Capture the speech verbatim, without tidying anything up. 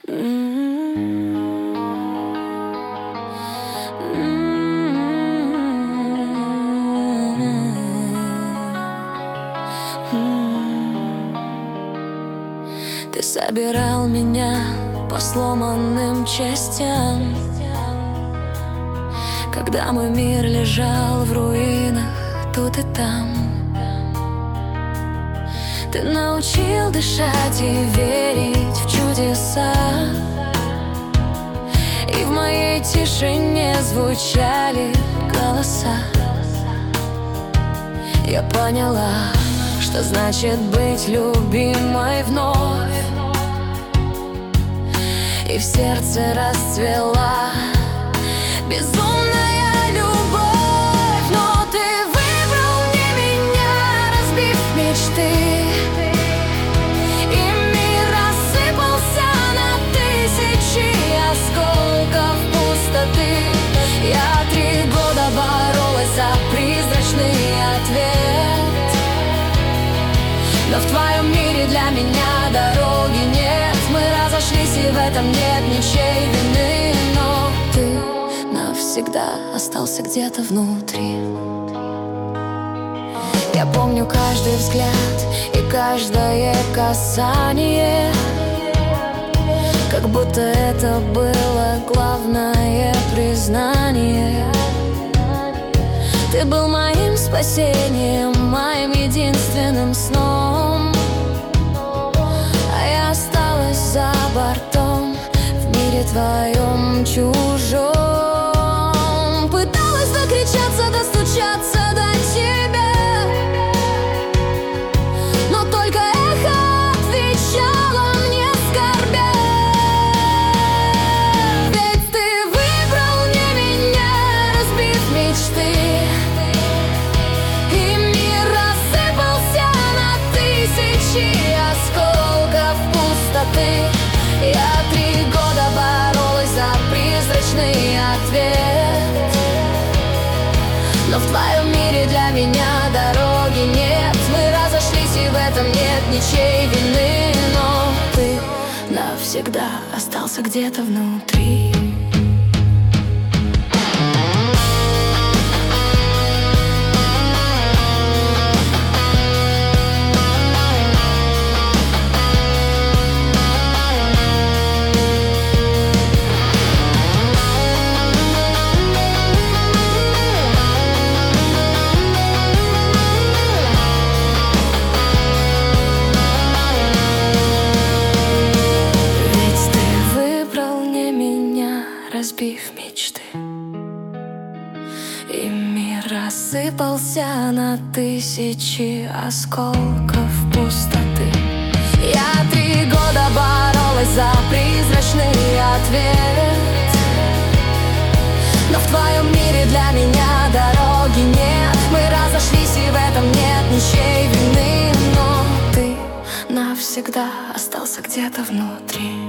Ты собирал меня по сломанным частям, когда мой мир лежал в руинах тут и там. Ты научил дышать и верить в чудеса, и в моей тишине звучали голоса. Я поняла, что значит быть любимой вновь, и в сердце расцвела безумная любовь. Но ты выбрал не меня, разбив мечты, и мир рассыпался на тысячи осколков пустоты. Я три года боролась за призрачный ответ, но в твоем мире для меня дороги нет. Мы разошлись, и в этом нет ничьей вины, но ты навсегда остался где-то внутри. Я помню каждый взгляд и каждое касание, как будто это было главное признание. Ты был моим спасением, моим единственным сном, а я осталась за бортом в мире твоем чужом. Пыталась докричаться, достучаться до тебя, но только эхо отвечало мне скорбя. Ведь ты выбрал не меня, разбив мечты, осколков пустоты. Я три года боролась за призрачный ответ, но в твоем мире для меня дороги нет. Мы разошлись, и в этом нет ничьей вины, но ты навсегда остался где-то внутри. Разбив мечты, и мир рассыпался на тысячи осколков пустоты. Я три года боролась за призрачный ответ, но в твоем мире для меня дороги нет. Мы разошлись, и в этом нет ничьей вины, но ты навсегда остался где-то внутри.